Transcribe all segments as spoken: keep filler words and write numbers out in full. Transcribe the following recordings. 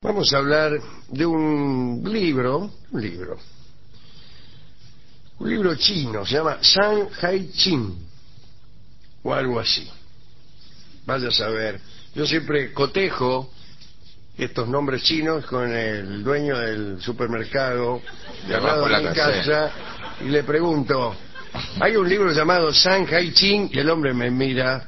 Vamos a hablar de un libro, un libro, un libro chino, se llama Shanghai Qing, o algo así. Vaya a saber. Yo siempre cotejo estos nombres chinos con el dueño del supermercado de al lado de mi casa y le pregunto, hay un libro llamado Shanghai Qing, y el hombre me mira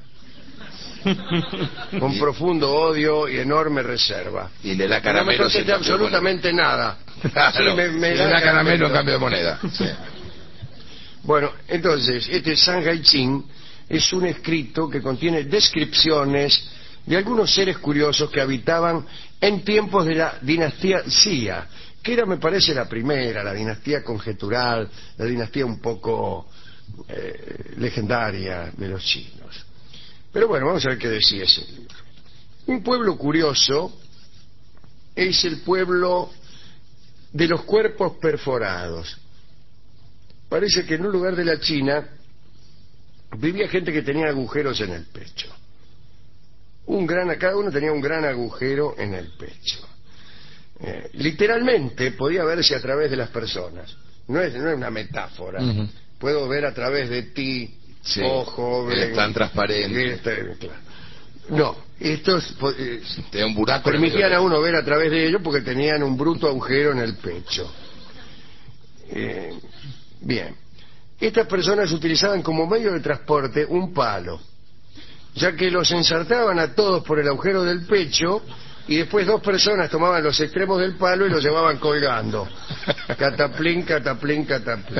con profundo odio y enorme reserva. Y le da caramelo. No me contesta absolutamente nada. Claro, sí, me, me le da da caramelo, caramelo en cambio de moneda. Sí. Bueno, entonces, este Shanghai Qing es un escrito que contiene descripciones de algunos seres curiosos que habitaban en tiempos de la dinastía Xia, que era, me parece, la primera, la dinastía conjetural, la dinastía un poco eh, legendaria de los chinos. Pero bueno, vamos a ver qué decía ese libro. Un pueblo curioso es el pueblo de los cuerpos perforados. Parece que en un lugar de la China vivía gente que tenía agujeros en el pecho. Un gran, cada uno tenía un gran agujero en el pecho. Eh, literalmente podía verse a través de las personas. No es, no es una metáfora. Uh-huh. Puedo ver a través de ti, sí, oh joven. Es tan transparente. Este, claro. No, estos eh, un buraco permitían a uno ver a través de ellos porque tenían un bruto agujero en el pecho. Eh, bien. Estas personas utilizaban como medio de transporte un palo, ya que los ensartaban a todos por el agujero del pecho y después dos personas tomaban los extremos del palo y los llevaban colgando. Cataplín, cataplín, cataplín.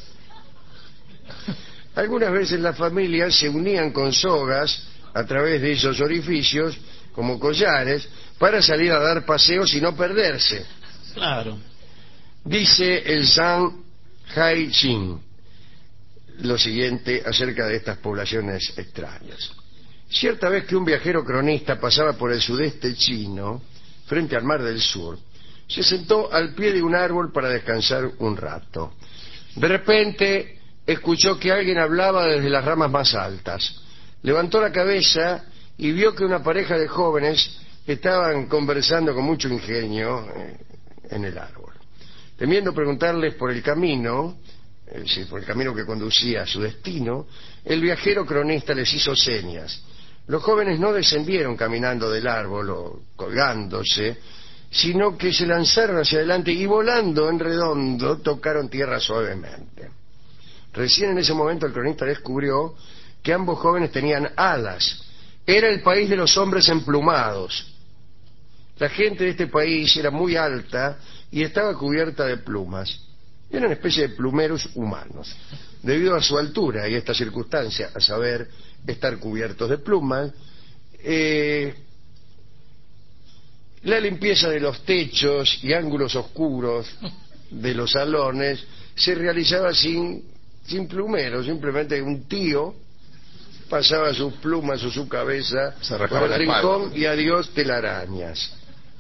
Algunas veces las familias se unían con sogas a través de esos orificios, como collares, para salir a dar paseos y no perderse. Claro. Dice el Shanghai Qing lo siguiente acerca de estas poblaciones extrañas. Cierta vez que un viajero cronista pasaba por el sudeste chino, frente al Mar del Sur, se sentó al pie de un árbol para descansar un rato. De repente escuchó que alguien hablaba desde las ramas más altas. Levantó la cabeza y vio que una pareja de jóvenes estaban conversando con mucho ingenio en el árbol. Temiendo preguntarles por el camino, es decir, por el camino que conducía a su destino, el viajero cronista les hizo señas. Los jóvenes no descendieron caminando del árbol o colgándose, sino que se lanzaron hacia adelante y volando en redondo tocaron tierra suavemente. Recién en ese momento el cronista descubrió que ambos jóvenes tenían alas. Era el país de los hombres emplumados. La gente de este país era muy alta y estaba cubierta de plumas. Era una especie de plumeros humanos. Debido a su altura y esta circunstancia, a saber, estar cubiertos de plumas, eh, la limpieza de los techos y ángulos oscuros de los salones se realizaba sin, sin plumero, simplemente un tío pasaba sus plumas o su cabeza por el rincón y adiós telarañas.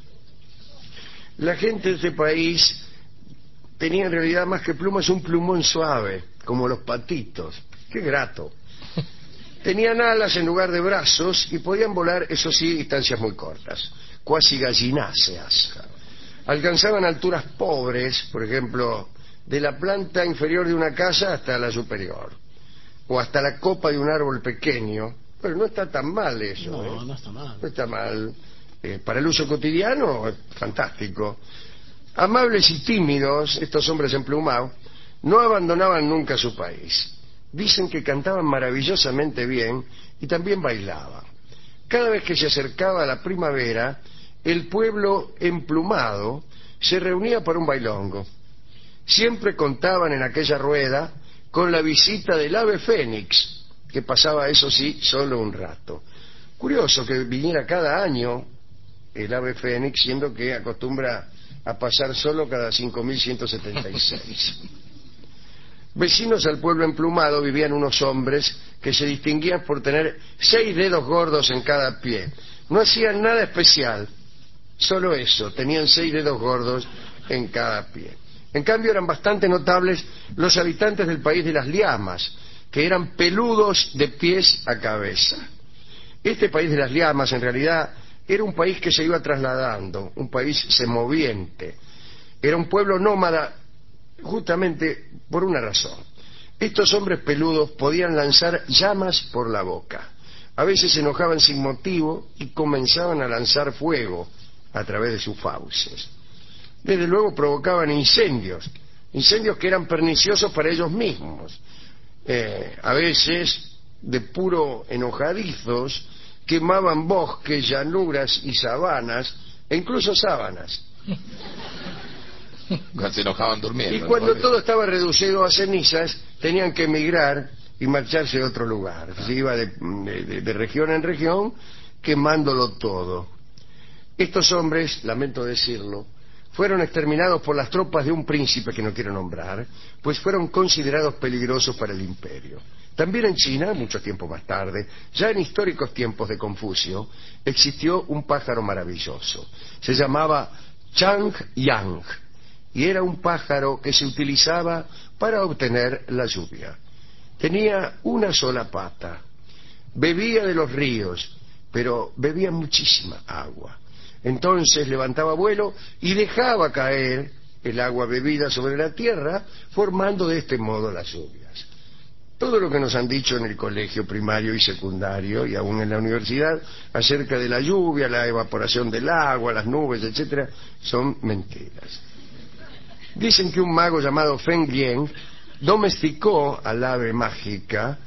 La gente de este país tenía en realidad más que plumas un plumón suave, como los patitos. ¡Qué grato! Tenían alas en lugar de brazos y podían volar, eso sí, distancias muy cortas, cuasi gallináceas. Alcanzaban alturas pobres, por ejemplo, de la planta inferior de una casa hasta la superior, o hasta la copa de un árbol pequeño. Pero no está tan mal eso. No, ¿eh? no está mal. No está mal. Eh, para el uso cotidiano, fantástico. Amables y tímidos, estos hombres emplumados no abandonaban nunca su país. Dicen que cantaban maravillosamente bien y también bailaban. Cada vez que se acercaba la primavera, el pueblo emplumado se reunía para un bailongo. Siempre contaban en aquella rueda con la visita del ave fénix, que pasaba, eso sí, solo un rato. Curioso que viniera cada año el ave fénix, siendo que acostumbra a pasar solo cada cinco mil ciento setenta y seis. Vecinos al pueblo emplumado vivían unos hombres que se distinguían por tener seis dedos gordos en cada pie. No hacían nada especial, solo eso, tenían seis dedos gordos en cada pie. En cambio eran bastante notables los habitantes del país de las liamas, que eran peludos de pies a cabeza. Este país de las liamas en realidad era un país que se iba trasladando, un país semoviente. Era un pueblo nómada justamente por una razón. Estos hombres peludos podían lanzar llamas por la boca. A veces se enojaban sin motivo y comenzaban a lanzar fuego a través de sus fauces. Desde luego provocaban incendios, incendios que eran perniciosos para ellos mismos. Eh, a veces, de puro enojadizos, quemaban bosques, llanuras y sabanas, e incluso sábanas. Cuando se enojaban durmiendo. Y cuando ¿no? todo estaba reducido a cenizas, tenían que emigrar y marcharse a otro lugar. Se iba de, de, de región en región, quemándolo todo. Estos hombres, lamento decirlo, fueron exterminados por las tropas de un príncipe que no quiero nombrar, pues fueron considerados peligrosos para el imperio. También en China, mucho tiempo más tarde, ya en históricos tiempos de Confucio, existió un pájaro maravilloso. Se llamaba Chang Yang, y era un pájaro que se utilizaba para obtener la lluvia. Tenía una sola pata, bebía de los ríos, pero bebía muchísima agua. Entonces levantaba vuelo y dejaba caer el agua bebida sobre la tierra, formando de este modo las lluvias. Todo lo que nos han dicho en el colegio primario y secundario y aún en la universidad acerca de la lluvia, la evaporación del agua, las nubes, etcétera, son mentiras. Dicen que un mago llamado Feng Lien domesticó al ave mágica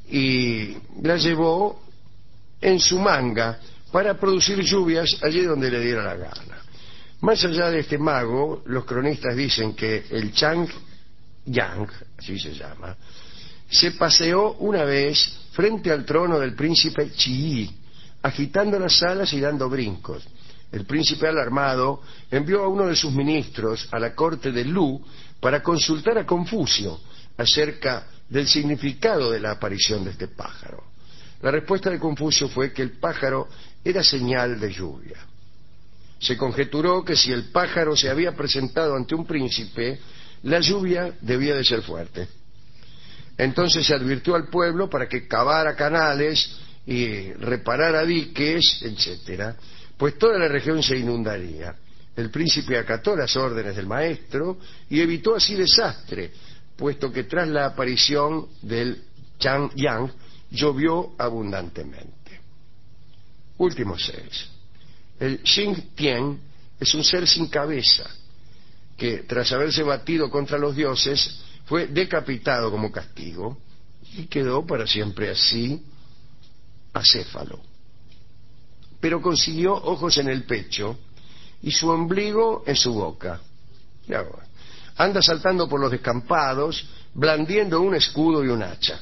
y la llevó en su manga para producir lluvias allí donde le diera la gana. Más allá de este mago, los cronistas dicen que el Chang Yang, así se llama, se paseó una vez frente al trono del príncipe Chi, agitando las alas y dando brincos. El príncipe, alarmado, envió a uno de sus ministros a la corte de Lu para consultar a Confucio acerca del significado de la aparición de este pájaro. La respuesta de Confucio fue que el pájaro era señal de lluvia. Se conjeturó que si el pájaro se había presentado ante un príncipe, la lluvia debía de ser fuerte. Entonces se advirtió al pueblo para que cavara canales y reparara diques, etcétera, pues toda la región se inundaría. El príncipe acató las órdenes del maestro y evitó así desastre, puesto que tras la aparición del Chang Yang llovió abundantemente. Último seres. El Xing Tian es un ser sin cabeza que, tras haberse batido contra los dioses, fue decapitado como castigo y quedó para siempre así, acéfalo. Pero consiguió ojos en el pecho y su ombligo en su boca. Y ahora, anda saltando por los descampados, blandiendo un escudo y un hacha.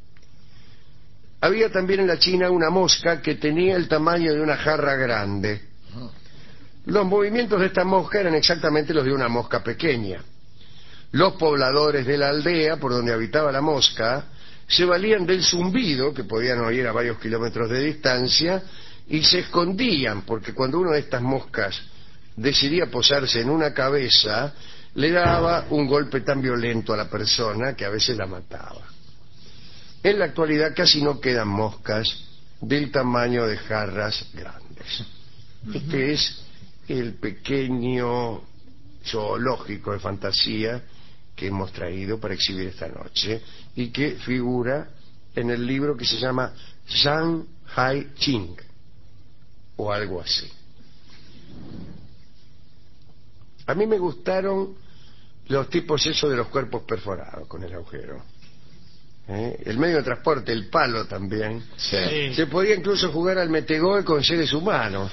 Había también en la China una mosca que tenía el tamaño de una jarra grande. Los movimientos de esta mosca eran exactamente los de una mosca pequeña. Los pobladores de la aldea por donde habitaba la mosca se valían del zumbido, que podían oír a varios kilómetros de distancia, y se escondían, porque cuando una de estas moscas decidía posarse en una cabeza, le daba un golpe tan violento a la persona que a veces la mataba. En la actualidad casi no quedan moscas del tamaño de jarras grandes. Este es el pequeño zoológico de fantasía que hemos traído para exhibir esta noche y que figura en el libro que se llama Zhang Hai Ching o algo así. A mí me gustaron los tipos esos de los cuerpos perforados con el agujero. ¿Eh? El medio de transporte, el palo también. Sí. Sí. Se podía incluso jugar al metegol con seres humanos.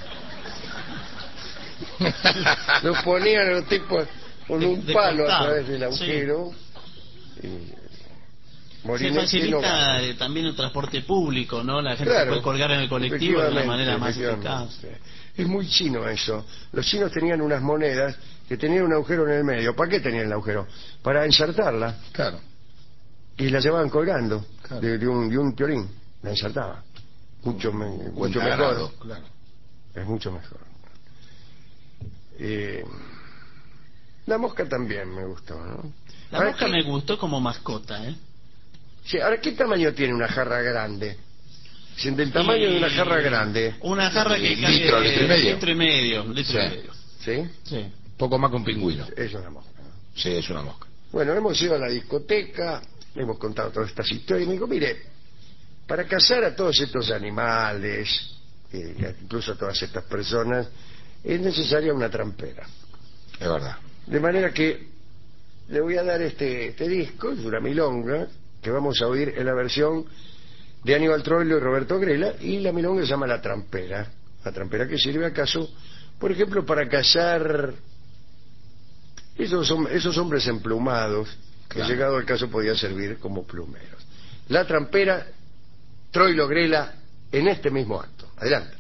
Los ponían a los tipos con De- un de palo a costado. través del agujero. Y Se Molinete no facilita va. eh, también el transporte público, ¿no? La gente Claro, se puede colgar en el colectivo de una manera más eficaz. efectivamente. Es muy chino eso. Los chinos tenían unas monedas que tenían un agujero en el medio. ¿Para qué tenían el agujero? Para ensartarla. Claro. Y la llevaban colgando Claro. de, de un, de un piolín. La ensartaba. Mucho, me- Buen mucho ganado, mejor. claro. Es mucho mejor. Eh, la mosca también me gustó, ¿no? La Ahora, mosca ¿qué- me gustó como mascota, ¿eh? sí, ahora, ¿qué tamaño tiene una jarra grande? Dicen, del tamaño Y- de una jarra grande. Una jarra que Litro, litro y medio. Litro y medio. Litro Sí. y medio. ¿Sí? Sí. Poco más que un pingüino. Es una mosca. Sí, es una mosca. Bueno, hemos ido a la discoteca, hemos contado todas estas historias, y me dijo, mire, para cazar a todos estos animales, eh, incluso a todas estas personas, es necesaria una trampera. Es verdad. De manera que le voy a dar este, este disco, es una milonga, que vamos a oír en la versión de Aníbal Troilo y Roberto Grela, y la milonga se llama La Trampera. La trampera que sirve acaso, por ejemplo, para cazar esos, hom- esos hombres emplumados, que Claro. llegado al caso podían servir como plumeros. La Trampera, Troilo Grela, en este mismo acto. Adelante.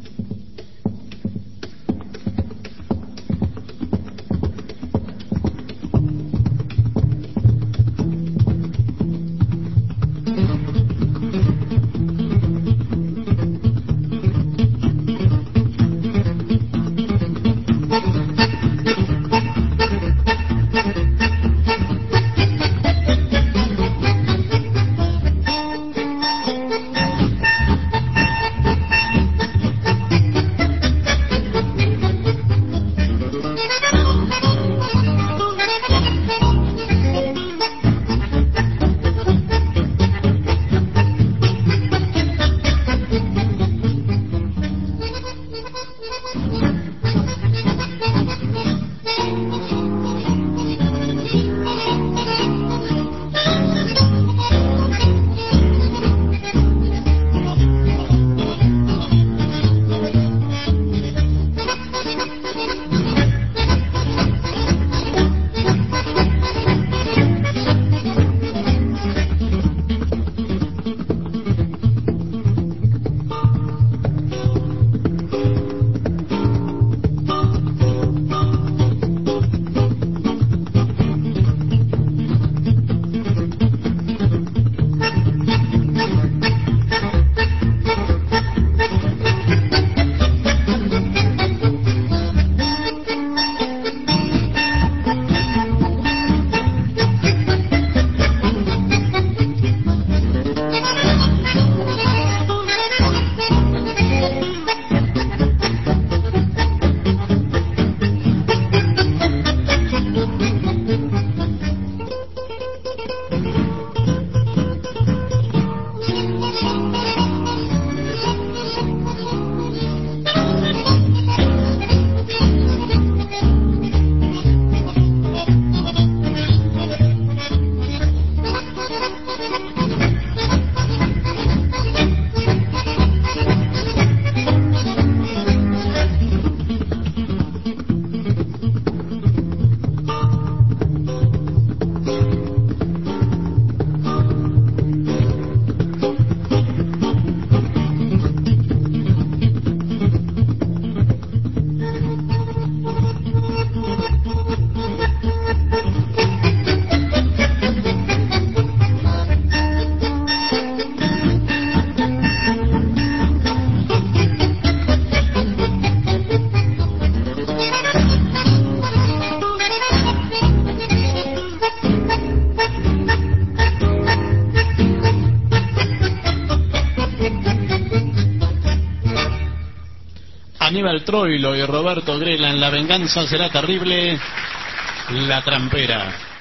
Aníbal Troilo y Roberto Grela en La venganza será terrible, La Trampera.